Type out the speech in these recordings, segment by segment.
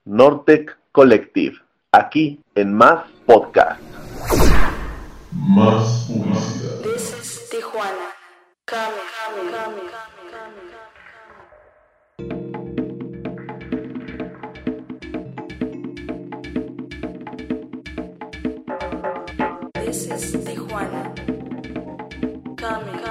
Nortec Collective, aquí en Más Podcast. Más publicidad. This is Tijuana. Coming. This is Tijuana. Coming.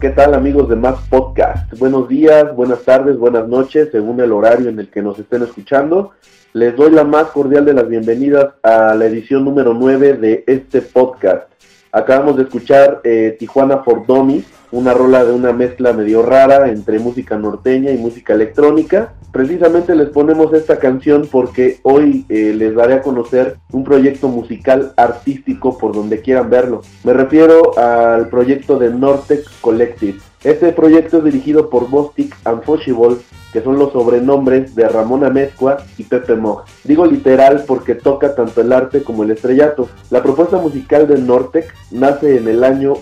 ¿Qué tal, amigos de Más Podcast? Buenos días, buenas tardes, buenas noches, según el horario en el que nos estén escuchando. Les doy la más cordial de las bienvenidas a la edición número 9 de este podcast. Acabamos de escuchar Tijuana for Dummies, una rola de una mezcla medio rara entre música norteña y música electrónica. Precisamente les ponemos esta canción porque hoy les daré a conocer un proyecto musical artístico por donde quieran verlo. Me refiero al proyecto de Nortec Collective. Este proyecto es dirigido por Bostik and Foshival, que son los sobrenombres de Ramón Amezcua y Pepe Moj. Digo literal porque toca tanto el arte como el estrellato. La propuesta musical de Nortec nace en el año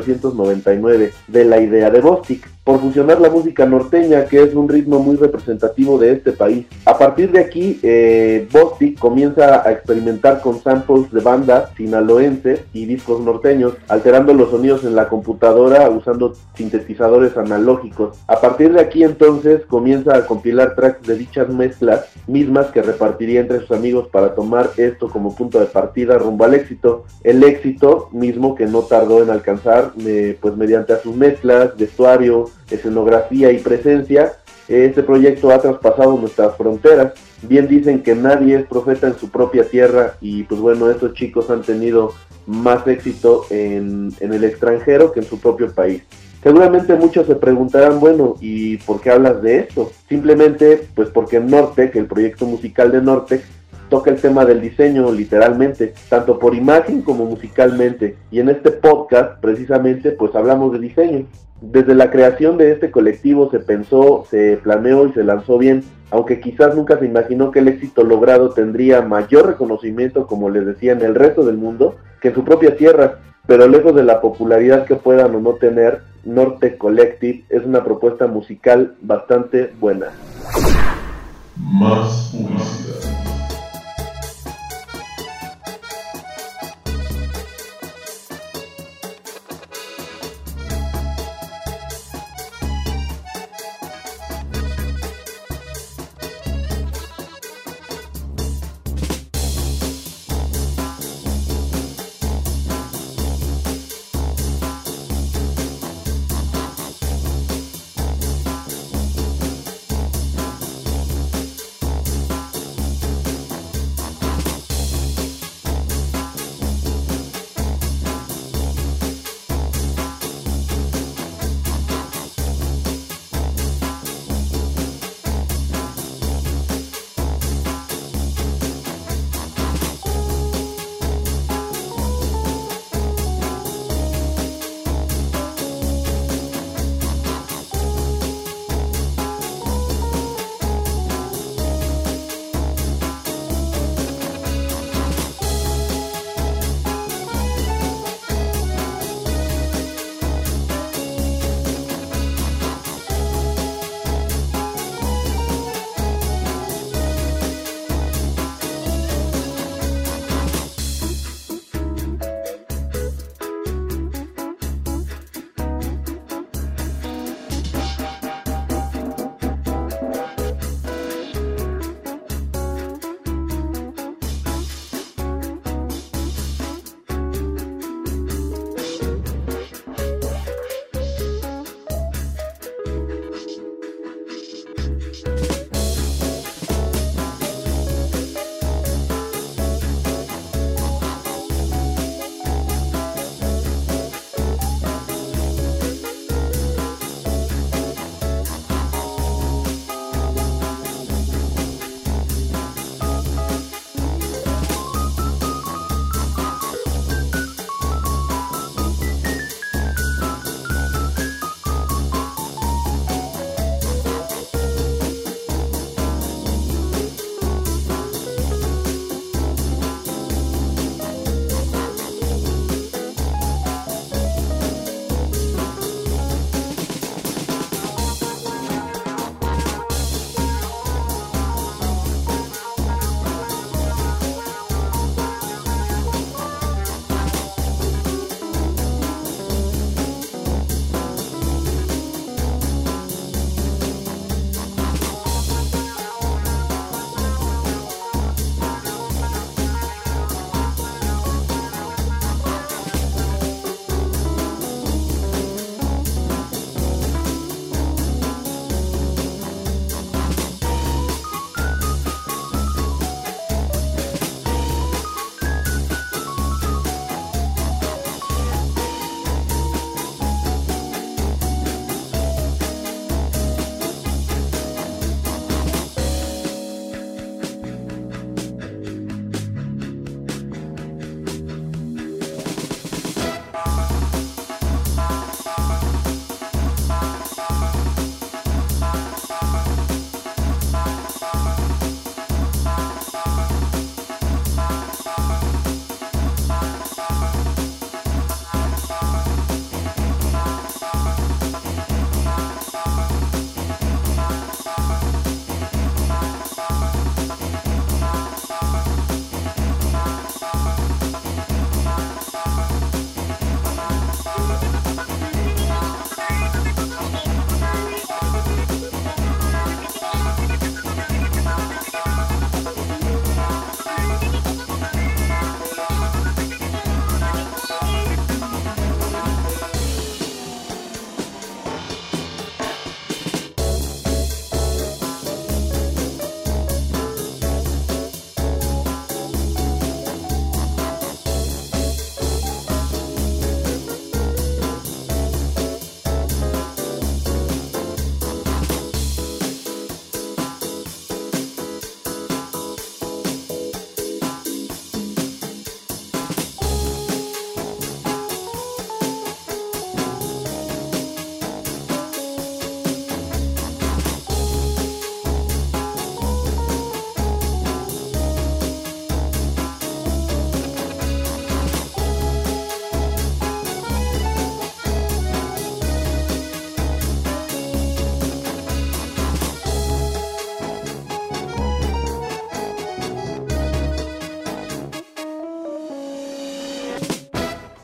1999, de la idea de Bostik, por fusionar la música norteña, que es un ritmo muy representativo de este país. A partir de aquí, Bostik comienza a experimentar con samples de bandas sinaloenses y discos norteños, alterando los sonidos en la computadora usando sintetizadores analógicos. A partir de aquí entonces comienza a compilar tracks de dichas mezclas, mismas que repartiría entre sus amigos para tomar esto como punto de partida rumbo al éxito. El éxito mismo que no tardó en alcanzar, pues mediante a sus mezclas, vestuario, escenografía y presencia. Este proyecto ha traspasado nuestras fronteras. Bien dicen que nadie es profeta en su propia tierra, y pues bueno, estos chicos han tenido más éxito en el extranjero que en su propio país. Seguramente muchos se preguntarán, bueno, ¿y por qué hablas de esto? Simplemente pues porque Nortec, el proyecto musical de Nortec, toca el tema del diseño literalmente, tanto por imagen como musicalmente, y en este podcast precisamente pues hablamos de diseño. Desde la creación de este colectivo se pensó, se planeó y se lanzó bien, aunque quizás nunca se imaginó que el éxito logrado tendría mayor reconocimiento, como les decía, en el resto del mundo que en su propia tierra. Pero lejos de la popularidad que puedan o no tener, Nortec Collective es una propuesta musical bastante buena. Más publicidad.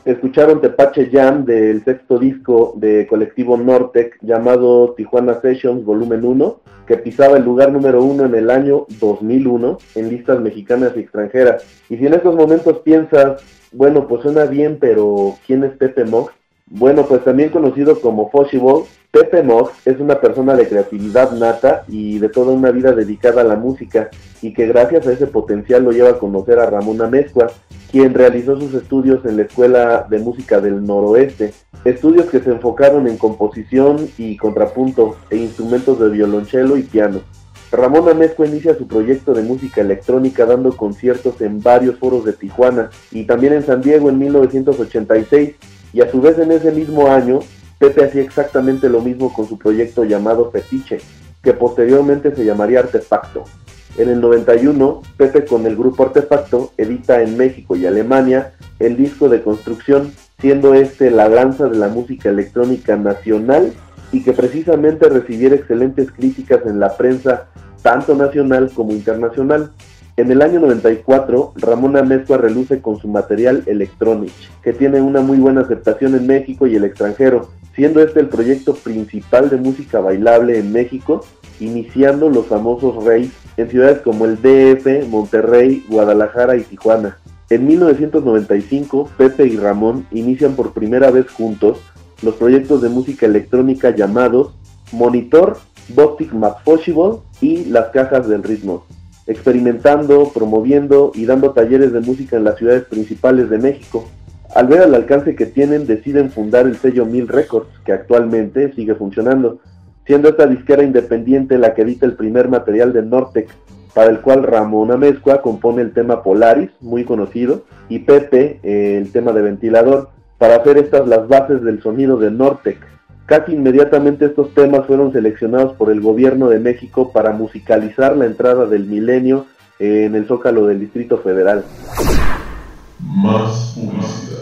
Escucharon Tepache Jam del sexto disco de colectivo Nortec llamado Tijuana Sessions Volumen 1, que pisaba el lugar número 1 en el año 2001 en listas mexicanas y extranjeras. Y si en estos momentos piensas, bueno, pues suena bien, pero ¿quién es Pepe Mox? Bueno, pues también conocido como Foshible, Pepe Mox es una persona de creatividad nata y de toda una vida dedicada a la música, y que gracias a ese potencial lo lleva a conocer a Ramón Amezcua, quien realizó sus estudios en la Escuela de Música del Noroeste, estudios que se enfocaron en composición y contrapunto e instrumentos de violonchelo y piano. Ramón Amezcua inicia su proyecto de música electrónica dando conciertos en varios foros de Tijuana y también en San Diego en 1986, y a su vez en ese mismo año Pepe hacía exactamente lo mismo con su proyecto llamado Fetiche, que posteriormente se llamaría Artefacto. En el 91, Pepe con el grupo Artefacto edita en México y Alemania el disco de Construcción, siendo este la danza de la música electrónica nacional y que precisamente recibiera excelentes críticas en la prensa tanto nacional como internacional. En el año 94, Ramón Amezcua reluce con su material Electronic, que tiene una muy buena aceptación en México y el extranjero, siendo este el proyecto principal de música bailable en México, iniciando los famosos raves en ciudades como el DF, Monterrey, Guadalajara y Tijuana. En 1995, Pepe y Ramón inician por primera vez juntos los proyectos de música electrónica llamados Monitor, Bostic Possible y Las Cajas del Ritmo, experimentando, promoviendo y dando talleres de música en las ciudades principales de México. Al ver el alcance que tienen, deciden fundar el sello Mil Records, que actualmente sigue funcionando, siendo esta disquera independiente la que edita el primer material de Nortec, para el cual Ramón Amezcua compone el tema Polaris, muy conocido, y Pepe el tema de Ventilador, para hacer estas las bases del sonido de Nortec. Casi inmediatamente estos temas fueron seleccionados por el gobierno de México para musicalizar la entrada del milenio en el Zócalo del Distrito Federal. Más publicidad.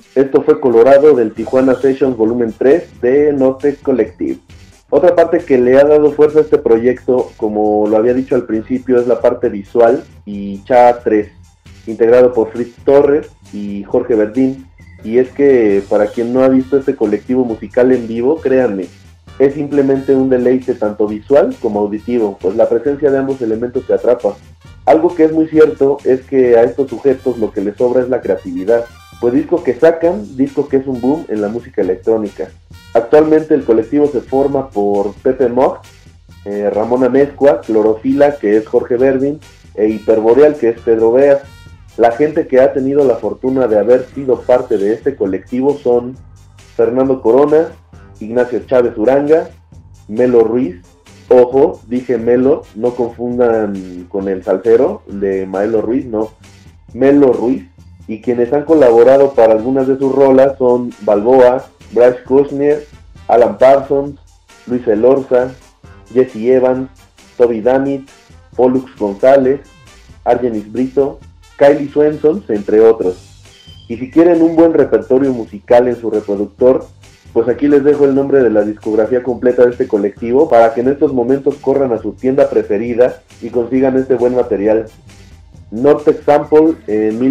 Esto fue Colorado del Tijuana Sessions Volumen 3 de Nortex Collective. Otra parte que le ha dado fuerza a este proyecto, como lo había dicho al principio, es la parte visual y Cha 3, integrado por Fritz Torres y Jorge Verdín. Y es que para quien no ha visto este colectivo musical en vivo, créanme, es simplemente un deleite tanto visual como auditivo, pues la presencia de ambos elementos te atrapa. Algo que es muy cierto es que a estos sujetos lo que les sobra es la creatividad, pues disco que sacan, disco que es un boom en la música electrónica. Actualmente el colectivo se forma por Pepe Mog, Ramón Amezcua, Clorofila, que es Jorge Verdín, e Hiperboreal, que es Pedro Beas. La gente que ha tenido la fortuna de haber sido parte de este colectivo son Fernando Corona, Ignacio Chávez Uranga, Melo Ruiz, ojo, dije Melo, no confundan con el salsero de Maelo Ruiz, no, Melo Ruiz, y quienes han colaborado para algunas de sus rolas son Balboa, Bryce Kushner, Alan Parsons, Luis Elorza, Jesse Evans, Toby Dammit, Pollux González, Argenis Brito, Kylie Swenson, entre otros. Y si quieren un buen repertorio musical en su reproductor, pues aquí les dejo el nombre de la discografía completa de este colectivo para que en estos momentos corran a su tienda preferida y consigan este buen material. Nortex Sample en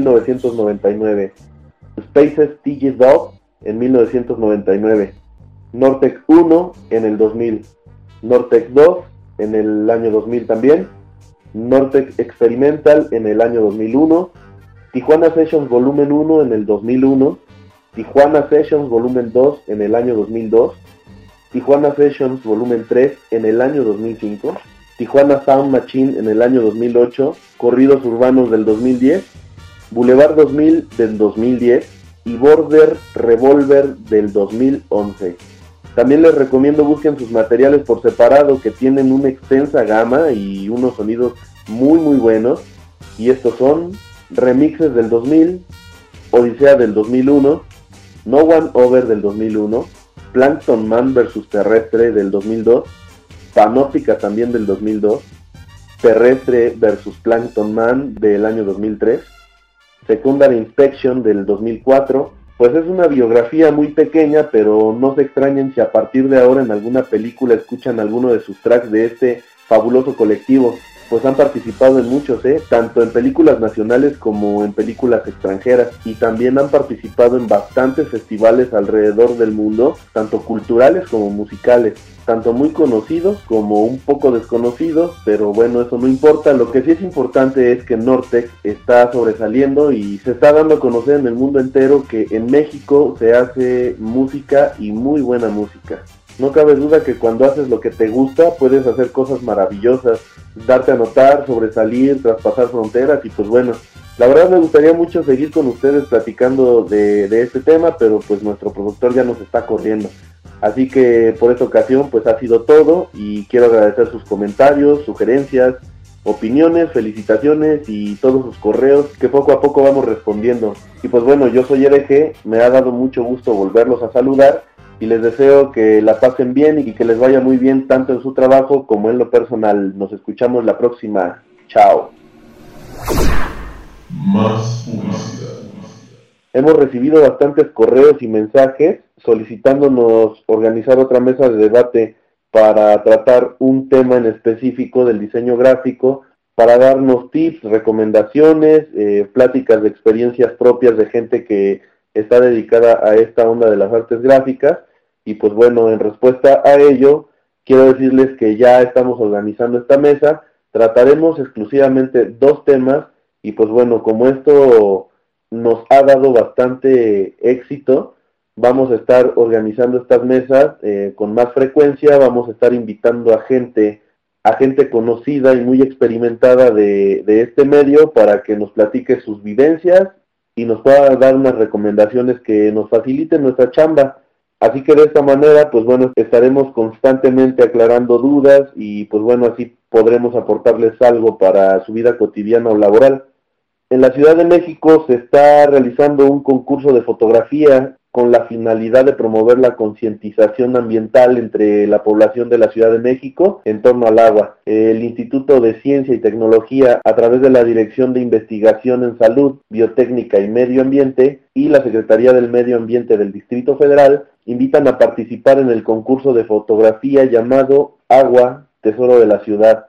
1999, Spaces TG Dog en 1999, Nortex 1 en el 2000, Nortex 2 en el año 2000 también, Nortex Experimental en el año 2001, Tijuana Sessions Volumen 1 en el 2001, Tijuana Sessions Volumen 2 en el año 2002, Tijuana Sessions Volumen 3 en el año 2005, Tijuana Sound Machine en el año 2008, Corridos Urbanos del 2010, Boulevard 2000 del 2010 y Border Revolver del 2011. También les recomiendo busquen sus materiales por separado, que tienen una extensa gama y unos sonidos muy buenos, y estos son Remixes del 2000, Odisea del 2001, No One Over del 2001, Plankton Man vs Terrestre del 2002, Panóptica también del 2002, Terrestre vs Plankton Man del año 2003, Secondary Inspection del 2004. Pues es una biografía muy pequeña, pero no se extrañen si a partir de ahora en alguna película escuchan alguno de sus tracks de este fabuloso colectivo, pues han participado en muchos, tanto en películas nacionales como en películas extranjeras, y también han participado en bastantes festivales alrededor del mundo, tanto culturales como musicales, tanto muy conocidos como un poco desconocidos, pero bueno, eso no importa. Lo que sí es importante es que Nortex está sobresaliendo y se está dando a conocer en el mundo entero que en México se hace música y muy buena música. No cabe duda que cuando haces lo que te gusta puedes hacer cosas maravillosas, darte a notar, sobresalir, traspasar fronteras, y pues bueno, la verdad me gustaría mucho seguir con ustedes platicando de este tema, pero pues nuestro productor ya nos está corriendo. Así que por esta ocasión pues ha sido todo, y quiero agradecer sus comentarios, sugerencias, opiniones, felicitaciones y todos sus correos que poco a poco vamos respondiendo. Y pues bueno, yo soy RG, me ha dado mucho gusto volverlos a saludar y les deseo que la pasen bien y que les vaya muy bien tanto en su trabajo como en lo personal. Nos escuchamos la próxima. Chao. Más publicidad. Hemos recibido bastantes correos y mensajes solicitándonos organizar otra mesa de debate para tratar un tema en específico del diseño gráfico, para darnos tips, recomendaciones, pláticas de experiencias propias de gente que está dedicada a esta onda de las artes gráficas. Y pues bueno, en respuesta a ello, quiero decirles que ya estamos organizando esta mesa. Trataremos exclusivamente 2 temas, y pues bueno, como esto nos ha dado bastante éxito, vamos a estar organizando estas mesas con más frecuencia. Vamos a estar invitando a gente conocida y muy experimentada de este medio para que nos platique sus vivencias y nos pueda dar unas recomendaciones que nos faciliten nuestra chamba. Así que de esta manera, pues bueno, estaremos constantemente aclarando dudas y pues bueno, así podremos aportarles algo para su vida cotidiana o laboral. En la Ciudad de México se está realizando un concurso de fotografía con la finalidad de promover la concientización ambiental entre la población de la Ciudad de México en torno al agua. El Instituto de Ciencia y Tecnología, a través de la Dirección de Investigación en Salud, Biotécnica y Medio Ambiente y la Secretaría del Medio Ambiente del Distrito Federal, invitan a participar en el concurso de fotografía llamado Agua, Tesoro de la Ciudad.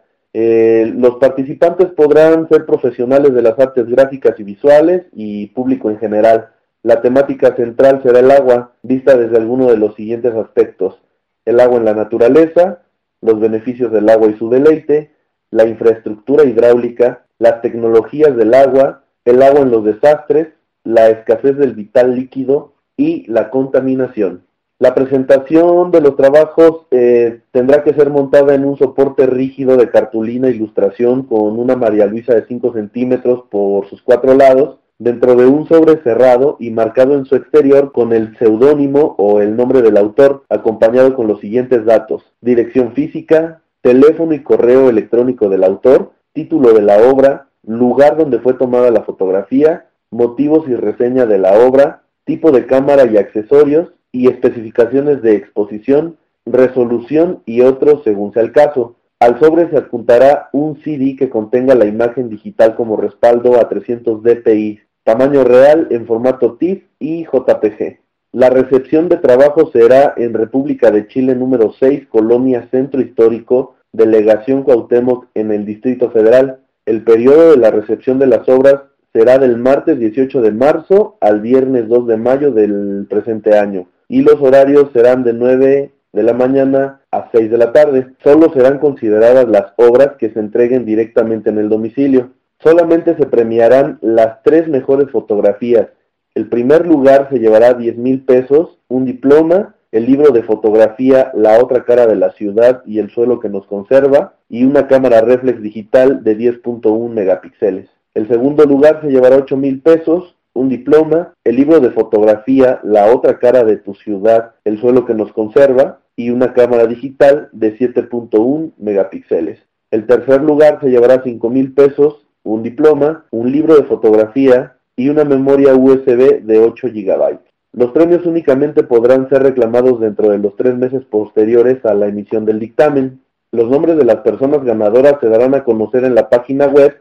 Los participantes podrán ser profesionales de las artes gráficas y visuales y público en general. La temática central será el agua, vista desde alguno de los siguientes aspectos: el agua en la naturaleza, los beneficios del agua y su deleite, la infraestructura hidráulica, las tecnologías del agua, el agua en los desastres, la escasez del vital líquido y la contaminación. La presentación de los trabajos tendrá que ser montada en un soporte rígido de cartulina e ilustración con una María Luisa de 5 centímetros por sus 4 lados, dentro de un sobre cerrado y marcado en su exterior con el seudónimo o el nombre del autor, acompañado con los siguientes datos: dirección física, teléfono y correo electrónico del autor, título de la obra, lugar donde fue tomada la fotografía, motivos y reseña de la obra, tipo de cámara y accesorios, y especificaciones de exposición, resolución y otros según sea el caso. Al sobre se adjuntará un CD que contenga la imagen digital como respaldo a 300 dpi, tamaño real en formato TIFF y JPG. La recepción de trabajo será en República de Chile número 6, Colonia Centro Histórico, Delegación Cuauhtémoc, en el Distrito Federal. El periodo de la recepción de las obras será del martes 18 de marzo al viernes 2 de mayo del presente año, y los horarios serán de 9 de la mañana a 6 de la tarde. Solo serán consideradas las obras que se entreguen directamente en el domicilio. Solamente se premiarán las 3 mejores fotografías. El primer lugar se llevará 10,000 pesos, un diploma, el libro de fotografía La otra cara de la ciudad y el suelo que nos conserva, y una cámara reflex digital de 10.1 megapíxeles. El segundo lugar se llevará 8,000 pesos, un diploma, el libro de fotografía La otra cara de tu ciudad, el suelo que nos conserva, y una cámara digital de 7.1 megapíxeles. El tercer lugar se llevará 5,000 pesos, un diploma, un libro de fotografía y una memoria USB de 8 GB. Los premios únicamente podrán ser reclamados dentro de los 3 meses posteriores a la emisión del dictamen. Los nombres de las personas ganadoras se darán a conocer en la página web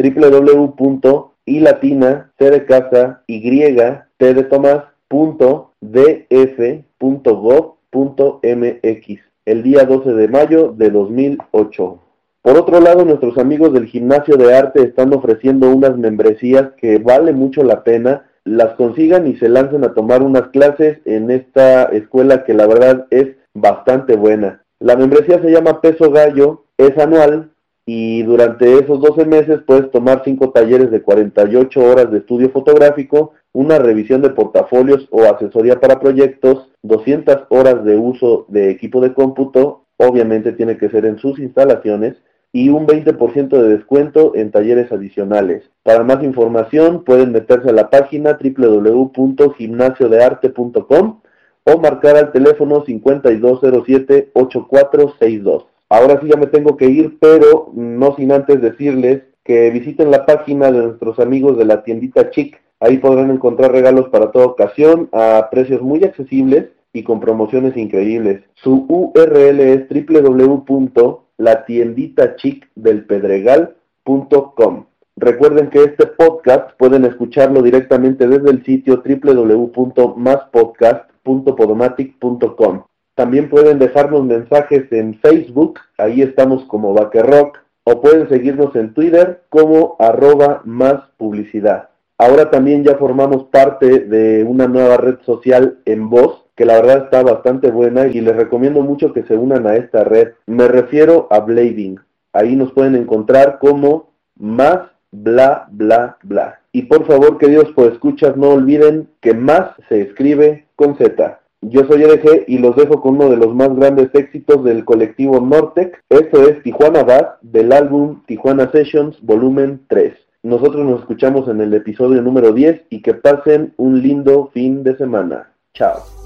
www.ilatina.df.gov.mx el día 12 de mayo de 2008. Por otro lado, nuestros amigos del Gimnasio de Arte están ofreciendo unas membresías que vale mucho la pena las consigan y se lancen a tomar unas clases en esta escuela que la verdad es bastante buena. La membresía se llama Peso Gallo, es anual y durante esos 12 meses puedes tomar 5 talleres de 48 horas de estudio fotográfico, una revisión de portafolios o asesoría para proyectos, 200 horas de uso de equipo de cómputo, obviamente tiene que ser en sus instalaciones, y un 20% de descuento en talleres adicionales. Para más información pueden meterse a la página www.gimnasiodearte.com o marcar al teléfono 5207-8462. Ahora sí ya me tengo que ir, pero no sin antes decirles que visiten la página de nuestros amigos de la tiendita Chic. Ahí podrán encontrar regalos para toda ocasión a precios muy accesibles y con promociones increíbles. Su URL es www.latienditachicdelpedregal.com. Recuerden que este podcast pueden escucharlo directamente desde el sitio www.maspodcast.podomatic.com. También pueden dejarnos mensajes en Facebook, ahí estamos como Vaquerrock, o pueden seguirnos en Twitter como @máspublicidad. Ahora también ya formamos parte de una nueva red social en voz, que la verdad está bastante buena y les recomiendo mucho que se unan a esta red. Me refiero a Blading. Ahí nos pueden encontrar como más bla bla bla. Y por favor, queridos podescuchas, no olviden que más se escribe con Z. Yo soy EDG y los dejo con uno de los más grandes éxitos del colectivo Nortec. Esto es Tijuana Bass del álbum Tijuana Sessions Volumen 3. Nosotros nos escuchamos en el episodio número 10 y que pasen un lindo fin de semana. Chao.